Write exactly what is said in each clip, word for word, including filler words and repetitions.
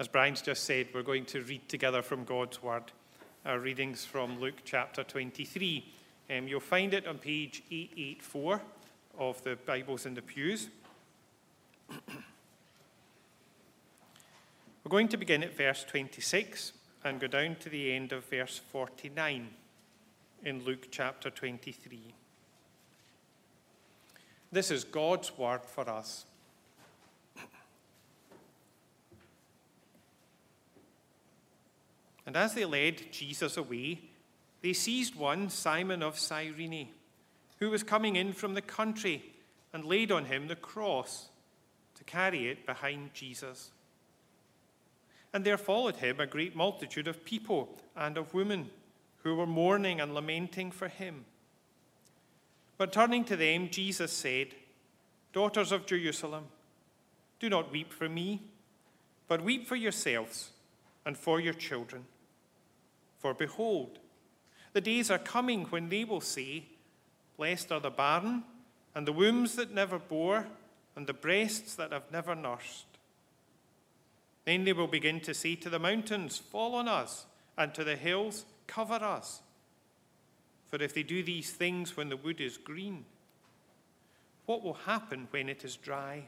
As Brian's just said, we're going to read together from God's Word. Our readings from Luke chapter twenty-three. Um, you'll find it on page eight eighty-four of the Bibles in the pews. We're going to begin at verse twenty-six and go down to the end of verse forty-nine in Luke chapter twenty-three. This is God's word for us. And as they led Jesus away, they seized one, Simon of Cyrene, who was coming in from the country, and laid on him the cross to carry it behind Jesus. And there followed him a great multitude of people and of women who were mourning and lamenting for him. But turning to them, Jesus said, "Daughters of Jerusalem, do not weep for me, but weep for yourselves and for your children. For behold, the days are coming when they will say, 'Blessed are the barren, and the wombs that never bore, and the breasts that have never nursed.' Then they will begin to say to the mountains, 'Fall on us,' and to the hills, 'Cover us.' For if they do these things when the wood is green, what will happen when it is dry?"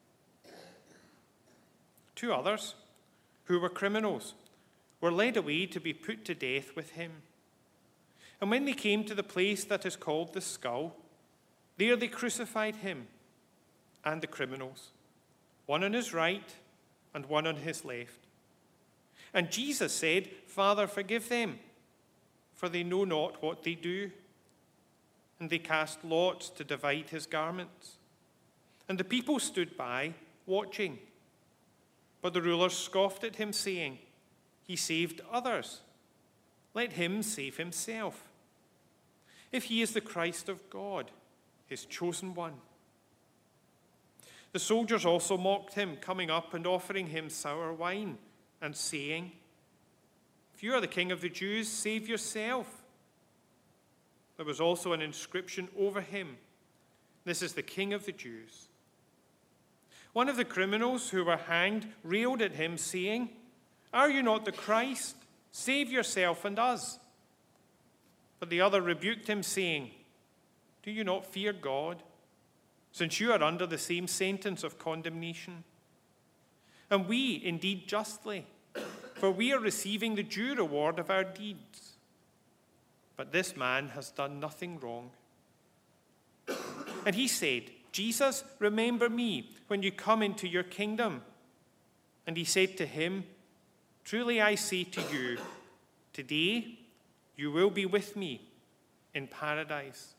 Two others, who were criminals, were led away to be put to death with him. And when they came to the place that is called the Skull, there they crucified him and the criminals, one on his right and one on his left. And Jesus said, "Father, forgive them, for they know not what they do." And they cast lots to divide his garments. And the people stood by, watching. But the rulers scoffed at him, saying, "He saved others. Let him save himself, if he is the Christ of God, his chosen one." The soldiers also mocked him, coming up and offering him sour wine, and saying, "If you are the king of the Jews, save yourself." There was also an inscription over him, "This is the King of the Jews." One of the criminals who were hanged railed at him, saying, "Are you not the Christ? Save yourself and us." But the other rebuked him, saying, "Do you not fear God, since you are under the same sentence of condemnation? And we indeed justly, for we are receiving the due reward of our deeds. But this man has done nothing wrong." And he said, "Jesus, remember me when you come into your kingdom." And he said to him, "Truly I say to you, today you will be with me in paradise."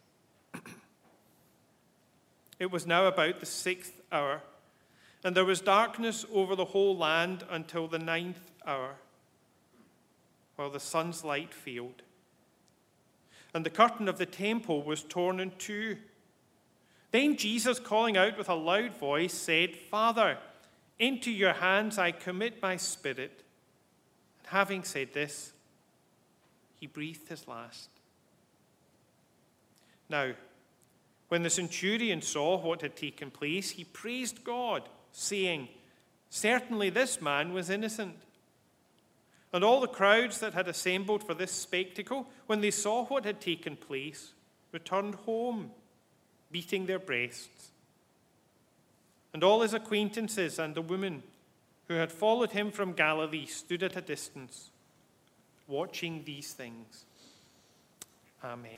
It was now about the sixth hour, and there was darkness over the whole land until the ninth hour, while the sun's light failed. And the curtain of the temple was torn in two. Then Jesus, calling out with a loud voice, said, "Father, into your hands I commit my spirit." And having said this, he breathed his last. Now, when the centurion saw what had taken place, he praised God, saying, "Certainly this man was innocent." And all the crowds that had assembled for this spectacle, when they saw what had taken place, returned home, beating their breasts. And all his acquaintances and the women who had followed him from Galilee stood at a distance, watching these things. Amen.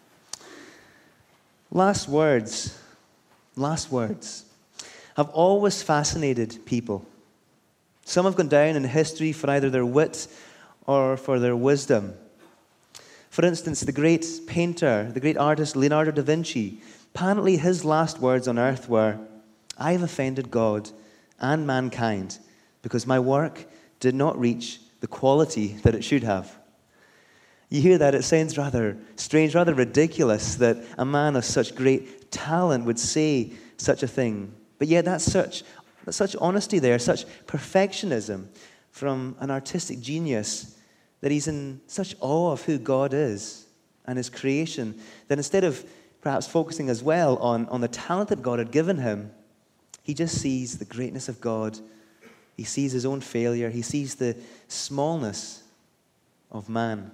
Last words, last words have always fascinated people. Some have gone down in history for either their wit or for their wisdom. For instance, the great painter, the great artist Leonardo da Vinci, apparently his last words on earth were, "I have offended God and mankind because my work did not reach the quality that it should have." You hear that, it sounds rather strange, rather ridiculous that a man of such great talent would say such a thing. But yet that's such, that's such honesty there, such perfectionism from an artistic genius, that he's in such awe of who God is and his creation, that instead of perhaps focusing as well on, on the talent that God had given him, he just sees the greatness of God He sees his own failure. He sees the smallness of man.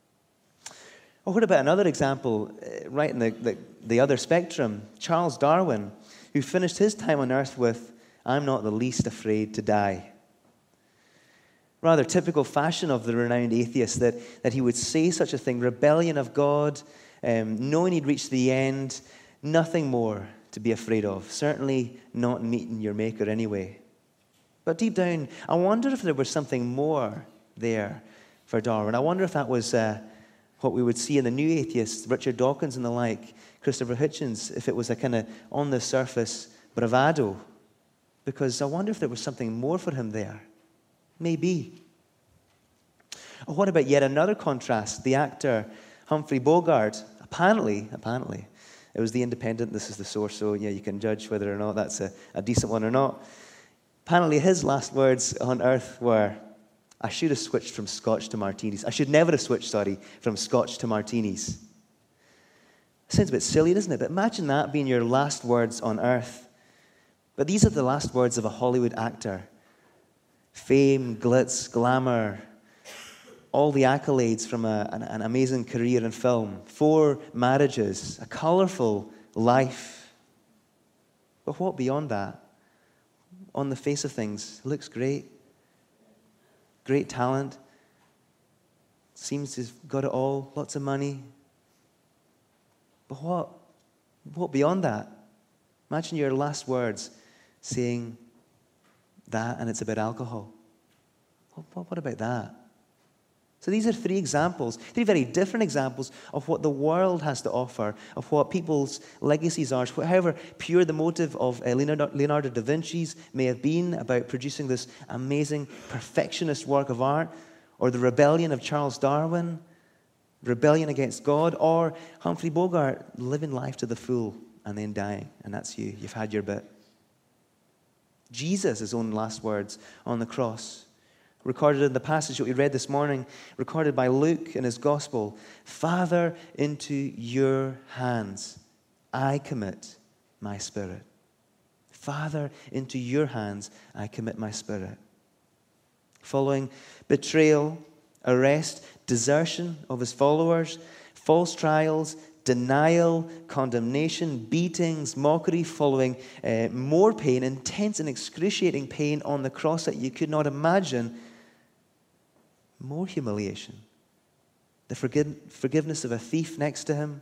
Or what about another example, uh, right in the, the, the other spectrum? Charles Darwin, who finished his time on earth with, "I'm not the least afraid to die." Rather typical fashion of the renowned atheist, that, that he would say such a thing, rebellion of God, um, knowing he'd reached the end, nothing more to be afraid of. Certainly not meeting your maker anyway. But deep down, I wonder if there was something more there for Darwin. I wonder if that was uh, what we would see in the new atheists, Richard Dawkins and the like, Christopher Hitchens, if it was a kind of on the surface bravado. Because I wonder if there was something more for him there. Maybe. Or what about yet another contrast? The actor Humphrey Bogart. Apparently, apparently, it was The Independent. This is the source, so yeah, you can judge whether or not that's a, a decent one or not. Apparently, his last words on earth were, "I should have switched from Scotch to martinis. I should never have switched, sorry, from Scotch to martinis." Sounds a bit silly, doesn't it? But imagine that being your last words on earth. But these are the last words of a Hollywood actor. Fame, glitz, glamour, all the accolades from a, an, an amazing career in film, four marriages, a colorful life. But what beyond that? On the face of things, looks great. Great talent. Seems to have got it all, lots of money. But what? What beyond that? Imagine your last words saying that, and it's about alcohol. What, what, what about that? So these are three examples, three very different examples of what the world has to offer, of what people's legacies are. However pure the motive of uh, Leonardo, Leonardo da Vinci's may have been about producing this amazing perfectionist work of art, or the rebellion of Charles Darwin, rebellion against God, or Humphrey Bogart living life to the full and then dying, and that's you. You've had your bit. Jesus, his own last words on the cross, recorded in the passage that we read this morning, recorded by Luke in his gospel, "Father, into your hands I commit my spirit." Father, into your hands I commit my spirit. Following betrayal, arrest, desertion of his followers, false trials, denial, condemnation, beatings, mockery, following uh, more pain, intense and excruciating pain on the cross that you could not imagine, more humiliation, the forgive, forgiveness of a thief next to him,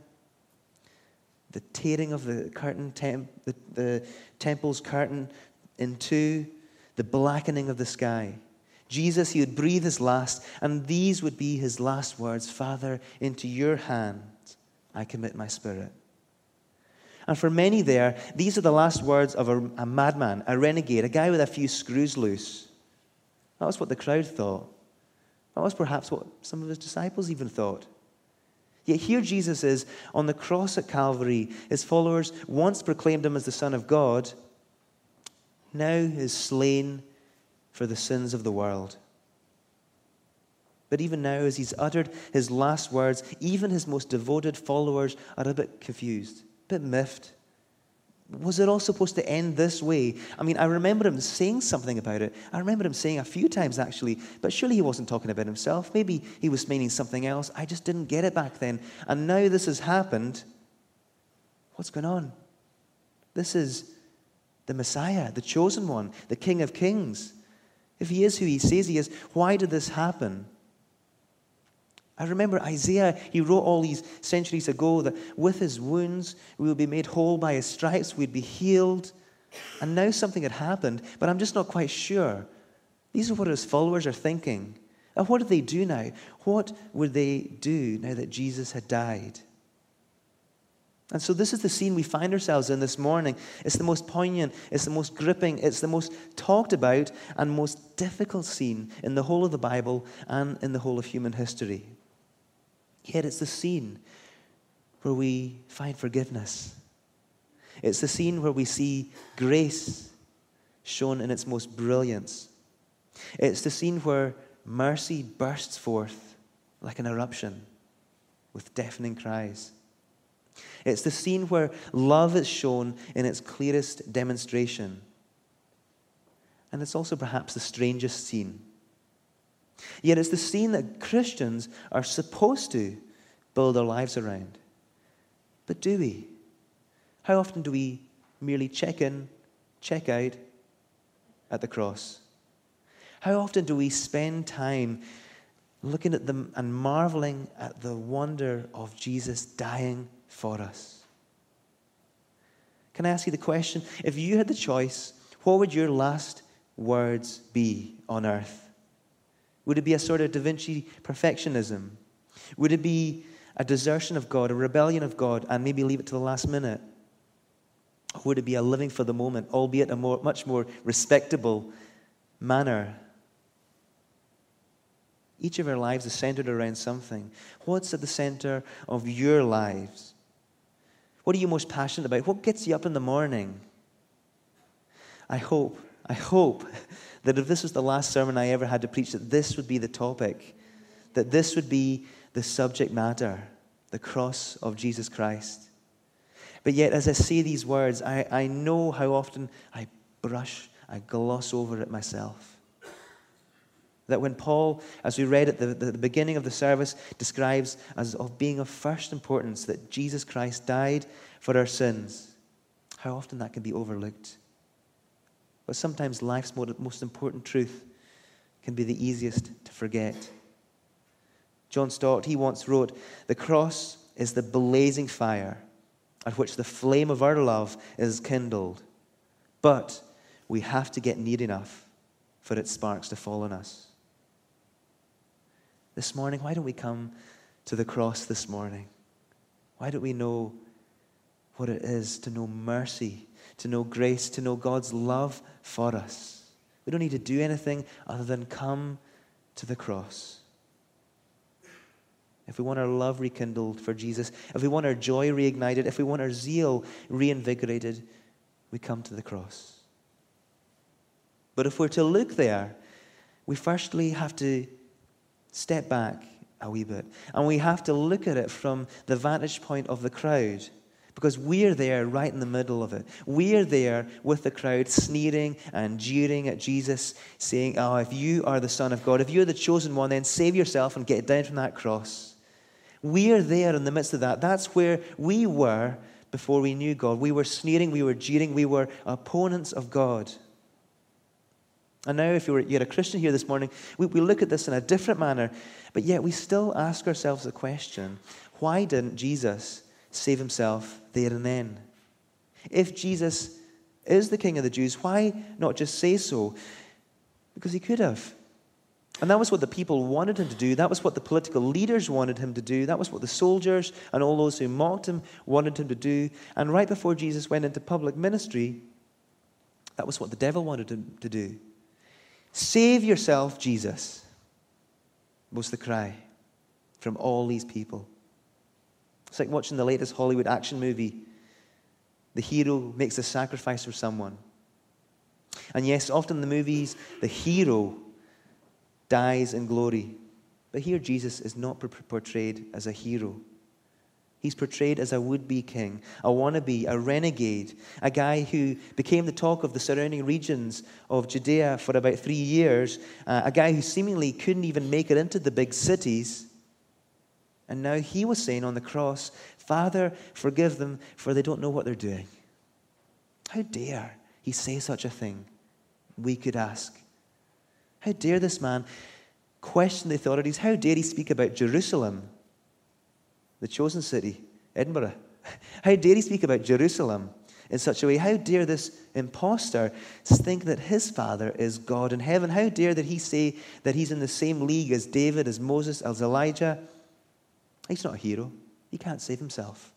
the tearing of the curtain, temp, the, the temple's curtain in two, the blackening of the sky. Jesus, he would breathe his last, and these would be his last words: "Father, into your hands I commit my spirit." And for many there, these are the last words of a, a madman, a renegade, a guy with a few screws loose. That was what the crowd thought. That was perhaps what some of his disciples even thought. Yet here Jesus is on the cross at Calvary. His followers once proclaimed him as the Son of God, now is slain for the sins of the world. But even now, as he's uttered his last words, even his most devoted followers are a bit confused, a bit miffed. Was it all supposed to end this way? I mean, I remember him saying something about it. I remember him saying a few times, actually, but surely he wasn't talking about himself. Maybe he was meaning something else. I just didn't get it back then. And now this has happened. What's going on? This is the Messiah, the chosen one, the King of Kings. If he is who he says he is, why did this happen? I remember Isaiah, he wrote all these centuries ago that with his wounds we will be made whole, by his stripes we'd be healed. And now something had happened, but I'm just not quite sure. These are what his followers are thinking. And what did they do now? What would they do now that Jesus had died? And so this is the scene we find ourselves in this morning. It's the most poignant, it's the most gripping, it's the most talked about and most difficult scene in the whole of the Bible and in the whole of human history. Yet it's the scene where we find forgiveness. It's the scene where we see grace shown in its most brilliance. It's the scene where mercy bursts forth like an eruption with deafening cries. It's the scene where love is shown in its clearest demonstration. And it's also perhaps the strangest scene. Yet it's the scene that Christians are supposed to build our lives around. But do we? How often do we merely check in, check out at the cross? How often do we spend time looking at them and marveling at the wonder of Jesus dying for us? Can I ask you the question? If you had the choice, what would your last words be on earth? Would it be a sort of Da Vinci perfectionism? Would it be a desertion of God, a rebellion of God, and maybe leave it to the last minute? Or would it be a living for the moment, albeit a more, much more respectable manner? Each of our lives is centered around something. What's at the center of your lives? What are you most passionate about? What gets you up in the morning? I hope, I hope that if this was the last sermon I ever had to preach, that this would be the topic, that this would be the subject matter, the cross of Jesus Christ. But yet, as I say these words, I, I know how often I brush, I gloss over it myself. That when Paul, as we read at the, the, the beginning of the service, describes as of being of first importance that Jesus Christ died for our sins, how often that can be overlooked. But sometimes life's most important truth can be the easiest to forget. John Stott, he once wrote, "The cross is the blazing fire at which the flame of our love is kindled. But we have to get near enough for its sparks to fall on us." This morning, why don't we come to the cross this morning? Why don't we know what it is to know mercy, to know grace, to know God's love for us? We don't need to do anything other than come to the cross. If we want our love rekindled for Jesus, if we want our joy reignited, if we want our zeal reinvigorated, we come to the cross. But if we're to look there, we firstly have to step back a wee bit. And we have to look at it from the vantage point of the crowd. Because we're there right in the middle of it. We're there with the crowd sneering and jeering at Jesus, saying, "Oh, if you are the Son of God, if you're the chosen one, then save yourself and get down from that cross." We're there in the midst of that. That's where we were before we knew God. We were sneering, we were jeering, we were opponents of God. And now if you're, you're a Christian here this morning, we, we look at this in a different manner, but yet we still ask ourselves the question, why didn't Jesus save himself there and then? If Jesus is the King of the Jews, why not just say so? Because he could have. And that was what the people wanted him to do. That was what the political leaders wanted him to do. That was what the soldiers and all those who mocked him wanted him to do. And right before Jesus went into public ministry, that was what the devil wanted him to do. "Save yourself, Jesus," was the cry from all these people. It's like watching the latest Hollywood action movie. The hero makes a sacrifice for someone. And yes, often in the movies, the hero dies in glory. But here Jesus is not portrayed as a hero. He's portrayed as a would-be king, a wannabe, a renegade, a guy who became the talk of the surrounding regions of Judea for about three years, uh, a guy who seemingly couldn't even make it into the big cities. And now he was saying on the cross, "Father, forgive them, for they don't know what they're doing." How dare he say such a thing? We could ask. How dare this man question the authorities? How dare he speak about Jerusalem, the chosen city, Edinburgh? How dare he speak about Jerusalem in such a way? How dare this impostor think that his father is God in heaven? How dare that he say that he's in the same league as David, as Moses, as Elijah? He's not a hero. He can't save himself.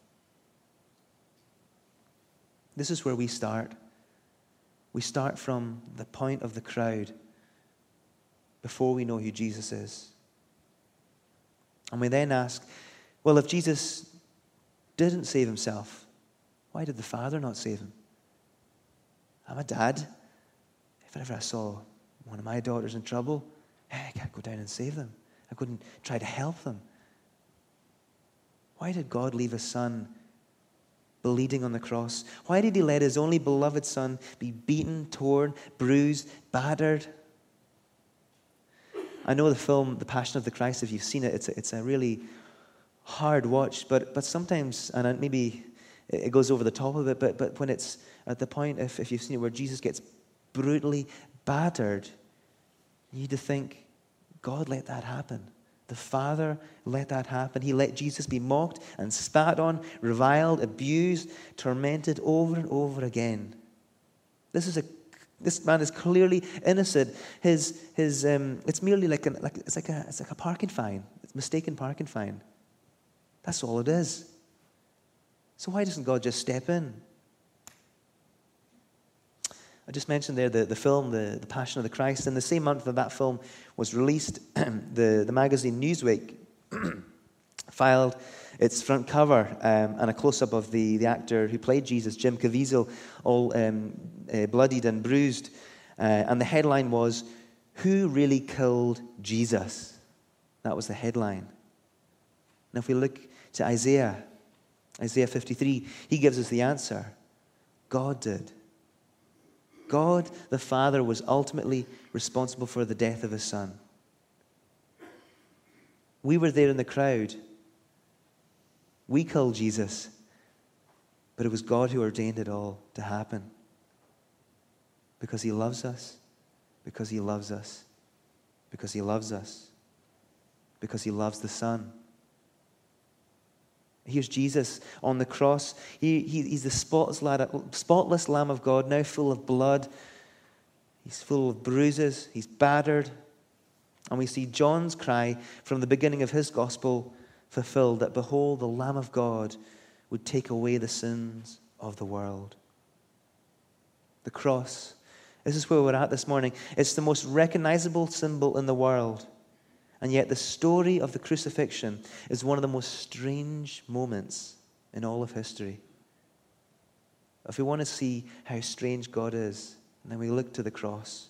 This is where we start. We start from the point of the crowd before we know who Jesus is. And we then ask, well, if Jesus didn't save himself, why did the Father not save him? I'm a dad. If ever I saw one of my daughters in trouble, hey, I'd go down and save them. I couldn't try to help them. Why did God leave his son bleeding on the cross? Why did he let his only beloved son be beaten, torn, bruised, battered? I know the film, The Passion of the Christ, if you've seen it, it's a, it's a really hard watch, but, but sometimes, and maybe it goes over the top of it, but, but when it's at the point, if, if you've seen it, where Jesus gets brutally battered, you need to think, God let that happen. The Father let that happen. He let Jesus be mocked and spat on, reviled, abused, tormented over and over again. This is a This man is clearly innocent. His his um, it's merely like an like it's like a it's like a parking fine. It's a mistaken parking fine. That's all it is. So why doesn't God just step in? I just mentioned there the, the film, the, the Passion of the Christ. In the same month that that film was released, the, the magazine Newsweek filed its front cover um, and a close-up of the, the actor who played Jesus, Jim Caviezel, all um, uh, bloodied and bruised. Uh, and the headline was, "Who really killed Jesus?" That was the headline. Now if we look to Isaiah, Isaiah fifty-three, he gives us the answer. God did. God, the Father, was ultimately responsible for the death of his Son. We were there in the crowd. We killed Jesus, but it was God who ordained it all to happen. Because he loves us, because he loves us, because he loves us, because he loves the Son. Here's Jesus on the cross. He, he, he's the spotless, spotless Lamb of God, now full of blood. He's full of bruises. He's battered. And we see John's cry from the beginning of his gospel fulfilled, that behold, the Lamb of God would take away the sins of the world. The cross. This is where we're at this morning. It's the most recognizable symbol in the world. And yet the story of the crucifixion is one of the most strange moments in all of history. If we want to see how strange God is, then we look to the cross.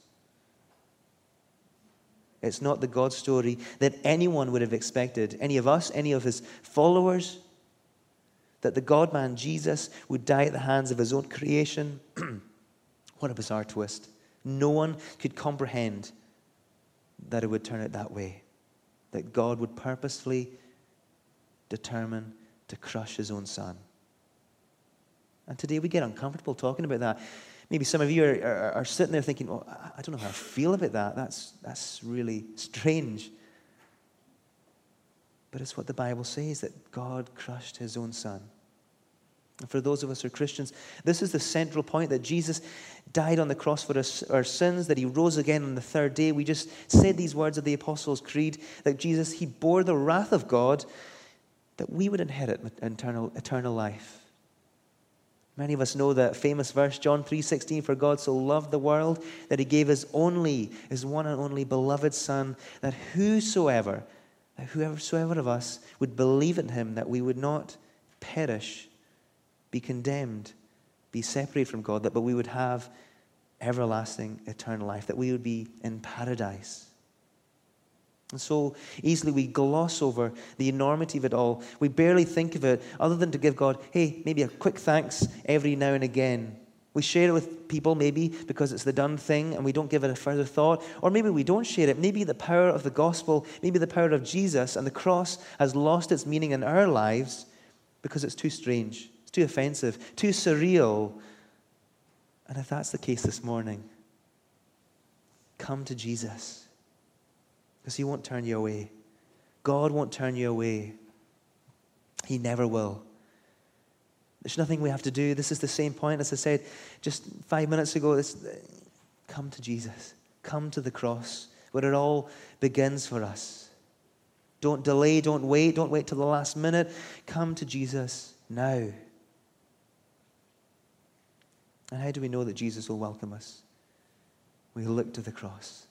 It's not the God story that anyone would have expected, any of us, any of his followers, that the God-man Jesus would die at the hands of his own creation. What a bizarre twist. No one could comprehend that it would turn out that way. That God would purposefully determine to crush his own Son. And today we get uncomfortable talking about that. Maybe some of you are, are, are sitting there thinking, oh, I don't know how I feel about that. That's, that's really strange. But it's what the Bible says, that God crushed his own Son. And for those of us who are Christians, this is the central point, that Jesus died on the cross for us, our sins, that he rose again on the third day. We just said these words of the Apostles' Creed, that Jesus, he bore the wrath of God, that we would inherit eternal, eternal life. Many of us know that famous verse, John three sixteen, "For God so loved the world that he gave his only, his one and only beloved Son, that whosoever, that whoeversoever of us would believe in him, that we would not perish, be condemned, be separated from God, that but we would have everlasting, eternal life, that we would be in paradise." And so easily we gloss over the enormity of it all. We barely think of it other than to give God, hey, maybe a quick thanks every now and again. We share it with people maybe because it's the done thing and we don't give it a further thought. Or maybe we don't share it. Maybe the power of the gospel, maybe the power of Jesus and the cross has lost its meaning in our lives because it's too strange. It's too offensive, too surreal. And if that's the case this morning, come to Jesus, because he won't turn you away. God won't turn you away. He never will. There's nothing we have to do. This is the same point as I said just five minutes ago. This, come to Jesus. Come to the cross where it all begins for us. Don't delay. Don't wait. Don't wait till the last minute. Come to Jesus now. And how do we know that Jesus will welcome us? We look to the cross.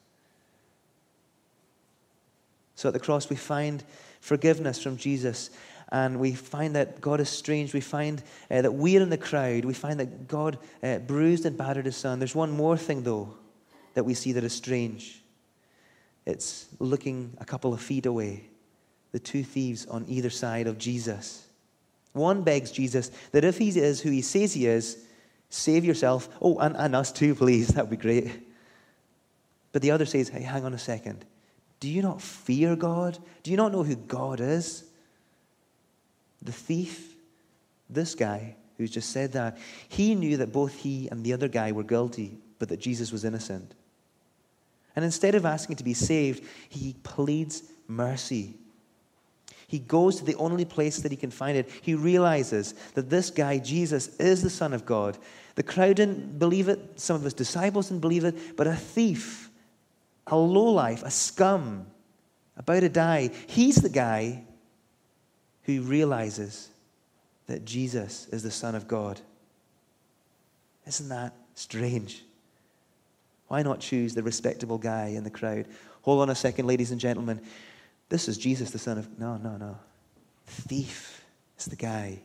So at the cross we find forgiveness from Jesus, and we find that God is strange. We find uh, that we're in the crowd. We find that God uh, bruised and battered his Son. There's one more thing, though, that we see that is strange. It's looking a couple of feet away, the two thieves on either side of Jesus. One begs Jesus that if he is who he says he is, save yourself. Oh, and, and us too, please. That would be great. But the other says, hey, hang on a second. Do you not fear God? Do you not know who God is? The thief, this guy who's just said that, he knew that both he and the other guy were guilty, but that Jesus was innocent. And instead of asking to be saved, he pleads mercy. He goes to the only place that he can find it. He realizes that this guy, Jesus, is the Son of God. The crowd didn't believe it. Some of his disciples didn't believe it. But a thief, a lowlife, a scum, about to die, he's the guy who realizes that Jesus is the Son of God. Isn't that strange? Why not choose the respectable guy in the crowd? Hold on a second, ladies and gentlemen. This is Jesus, the Son of... No, no, no. Thief is the guy.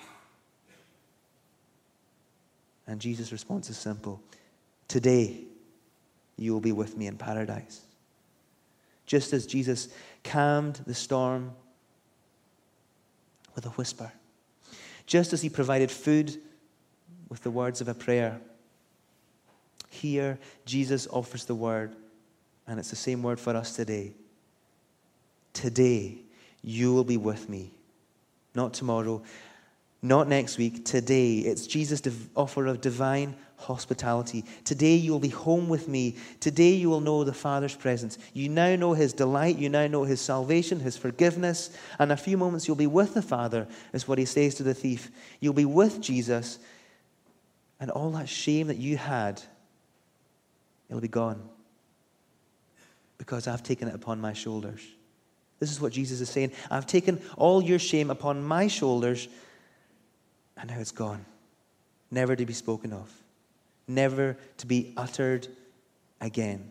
And Jesus' response is simple. Today, you will be with me in paradise. Just as Jesus calmed the storm with a whisper. Just as he provided food with the words of a prayer. Here, Jesus offers the word, and it's the same word for us today. Today, you will be with me. Not tomorrow, not next week. Today, it's Jesus' div- offer of divine hospitality. Today, you will be home with me. Today, you will know the Father's presence. You now know his delight. You now know his salvation, his forgiveness. And in a few moments, you'll be with the Father, is what he says to the thief. You'll be with Jesus, and all that shame that you had, it'll be gone because I've taken it upon my shoulders. This is what Jesus is saying. I've taken all your shame upon my shoulders, and now it's gone. Never to be spoken of. Never to be uttered again.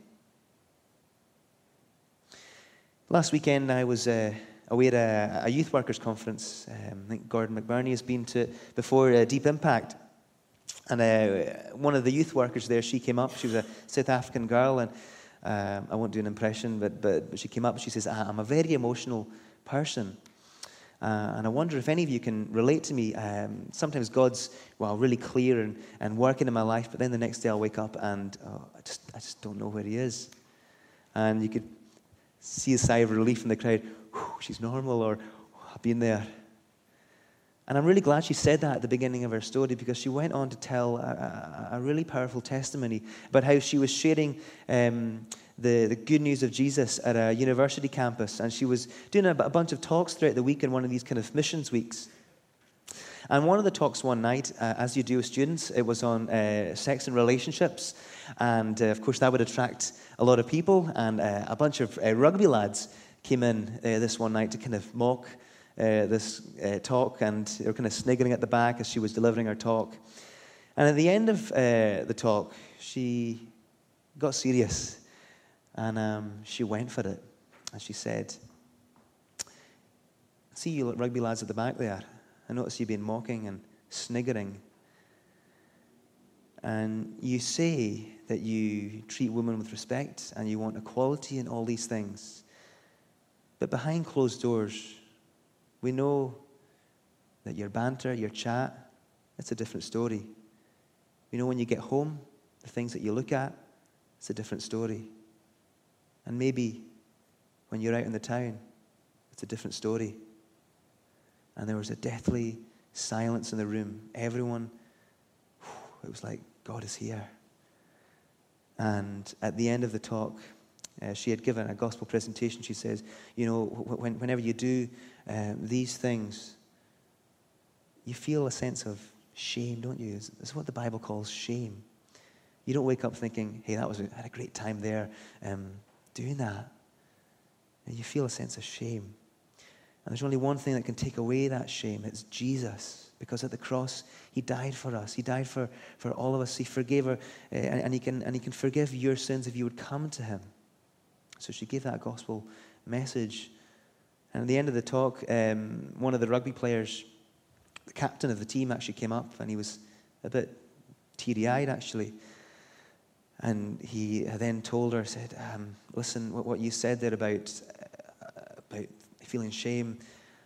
Last weekend I was uh, away at a, a youth workers conference. Um, I think Gordon McBurney has been to it before, uh, Deep Impact. And uh, one of the youth workers there, she came up. She was a South African girl, and um, I won't do an impression, but, but but she came up and she says, I'm a very emotional person. Uh, and I wonder if any of you can relate to me. Um, sometimes God's, well, really clear and, and working in my life, but then the next day I'll wake up and oh, I just I just don't know where he is. And you could see a sigh of relief in the crowd. She's normal, or oh, I've been there. And I'm really glad she said that at the beginning of her story, because she went on to tell a, a, a really powerful testimony about how she was sharing um, the, the good news of Jesus at a university campus. And she was doing a, a bunch of talks throughout the week in one of these kind of missions weeks. And one of the talks one night, uh, as you do with students, it was on uh, sex and relationships. And uh, of course that would attract a lot of people. And uh, a bunch of uh, rugby lads came in uh, this one night to kind of mock Uh, this uh, talk, and they were kind of sniggering at the back as she was delivering her talk. And at the end of uh, the talk, she got serious, and um, she went for it. And she said, see you rugby lads at the back there, I notice you've been mocking and sniggering. And you say that you treat women with respect, and you want equality and all these things. But behind closed doors, we know that your banter, your chat, it's a different story. You know, when you get home, the things that you look at, it's a different story. And maybe when you're out in the town, it's a different story. And there was a deathly silence in the room. Everyone, it was like, God is here. And at the end of the talk, Uh, she had given a gospel presentation. She says, you know, when, whenever you do um, these things, you feel a sense of shame, don't you? It's, it's what the Bible calls shame. You don't wake up thinking, hey, that was a, I had a great time there um, doing that. And you feel a sense of shame. And there's only one thing that can take away that shame. It's Jesus. Because at the cross, he died for us. He died for, for all of us. He forgave her, uh, and, and, he can, and he can forgive your sins if you would come to him. So she gave that gospel message. And at the end of the talk, um, one of the rugby players, the captain of the team, actually came up, and he was a bit teary-eyed, actually. And he then told her, said, um, listen, what, what you said there about, uh, about feeling shame, I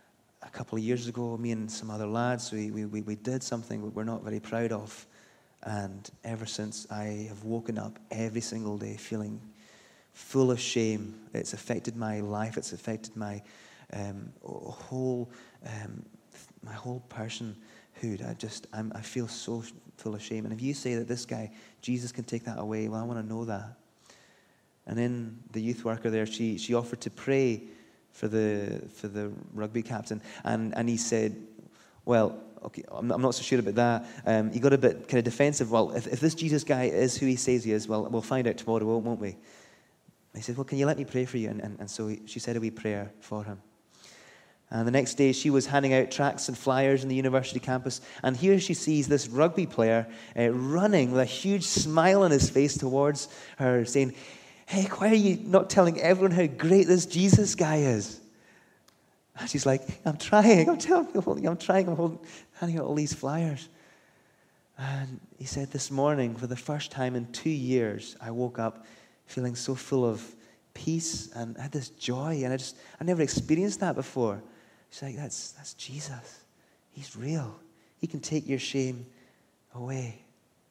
couple of years ago, me and some other lads, we, we, we, we did something we're not very proud of. And ever since, I have woken up every single day feeling full of shame. It's affected my life. It's affected my um, whole um, my whole personhood. I just I'm, I feel so full of shame. And if you say that this guy, Jesus, can take that away, well, I want to know that. And then the youth worker there, she she offered to pray for the for the rugby captain, and and he said, well, okay, I'm not, I'm not so sure about that. Um, he got a bit kind of defensive. Well, if, if this Jesus guy is who he says he is, well, we'll find out tomorrow, won't, won't we? And he said, well, can you let me pray for you? And, and, and so he, she said a wee prayer for him. And the next day, she was handing out tracts and flyers in the university campus. And here she sees this rugby player uh, running with a huge smile on his face towards her, saying, hey, why are you not telling everyone how great this Jesus guy is? And she's like, I'm trying, I'm telling you, I'm trying, I'm holding, handing out all these flyers. And he said, this morning, for the first time in two years, I woke up feeling so full of peace and I had this joy, and I just, I never experienced that before. She's like, that's, that's Jesus. He's real. He can take your shame away.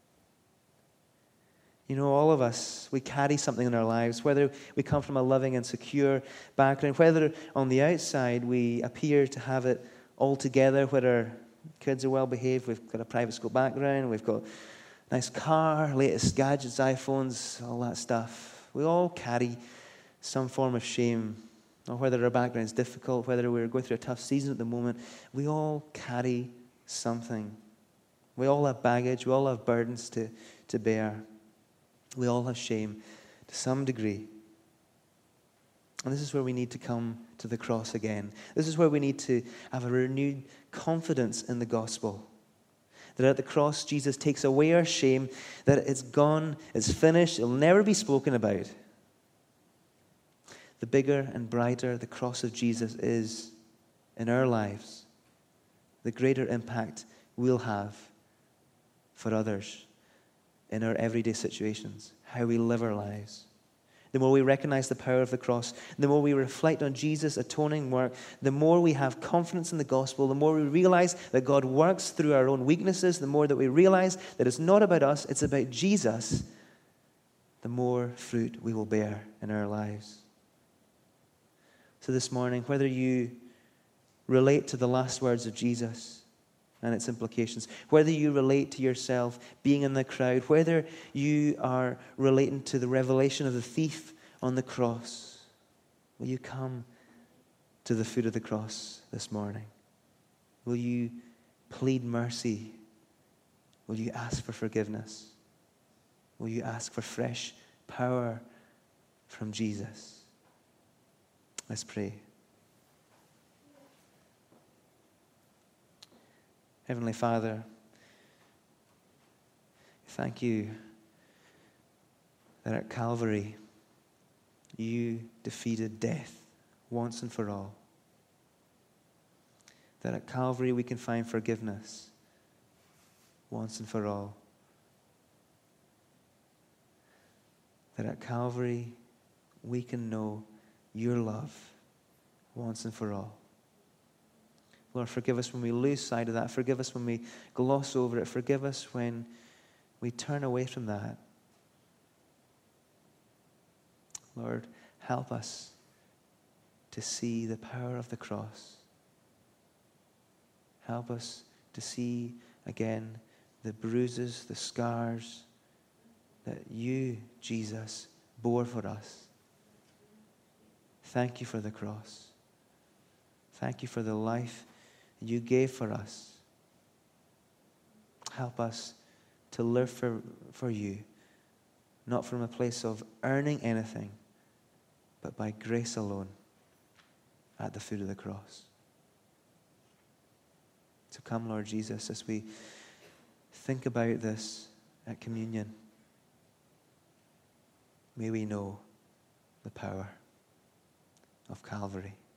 You know, all of us, we carry something in our lives, whether we come from a loving and secure background, whether on the outside we appear to have it all together, whether kids are well behaved, we've got a private school background, we've got a nice car, latest gadgets, iPhones, all that stuff. We all carry some form of shame, or whether our background is difficult, whether we're going through a tough season at the moment, we all carry something. We all have baggage, we all have burdens to, to bear. We all have shame to some degree. And this is where we need to come to the cross again. This is where we need to have a renewed confidence in the gospel. That at the cross, Jesus takes away our shame, that it's gone, it's finished, it'll never be spoken about. The bigger and brighter the cross of Jesus is in our lives, the greater impact we'll have for others in our everyday situations, how we live our lives. The more we recognize the power of the cross, the more we reflect on Jesus' atoning work, the more we have confidence in the gospel, the more we realize that God works through our own weaknesses, the more that we realize that it's not about us, it's about Jesus, the more fruit we will bear in our lives. So this morning, whether you relate to the last words of Jesus and its implications, whether you relate to yourself being in the crowd, whether you are relating to the revelation of the thief on the cross, will you come to the foot of the cross this morning? Will you plead mercy? Will you ask for forgiveness? Will you ask for fresh power from Jesus? Let's pray. Heavenly Father, thank you that at Calvary you defeated death once and for all. That at Calvary we can find forgiveness once and for all. That at Calvary we can know your love once and for all. Lord, forgive us when we lose sight of that. Forgive us when we gloss over it. Forgive us when we turn away from that. Lord, help us to see the power of the cross. Help us to see again the bruises, the scars that you, Jesus, bore for us. Thank you for the cross. Thank you for the life you gave for us. Help us to live for, for you, not from a place of earning anything, but by grace alone at the foot of the cross. So come, Lord Jesus, as we think about this at communion, may we know the power of Calvary.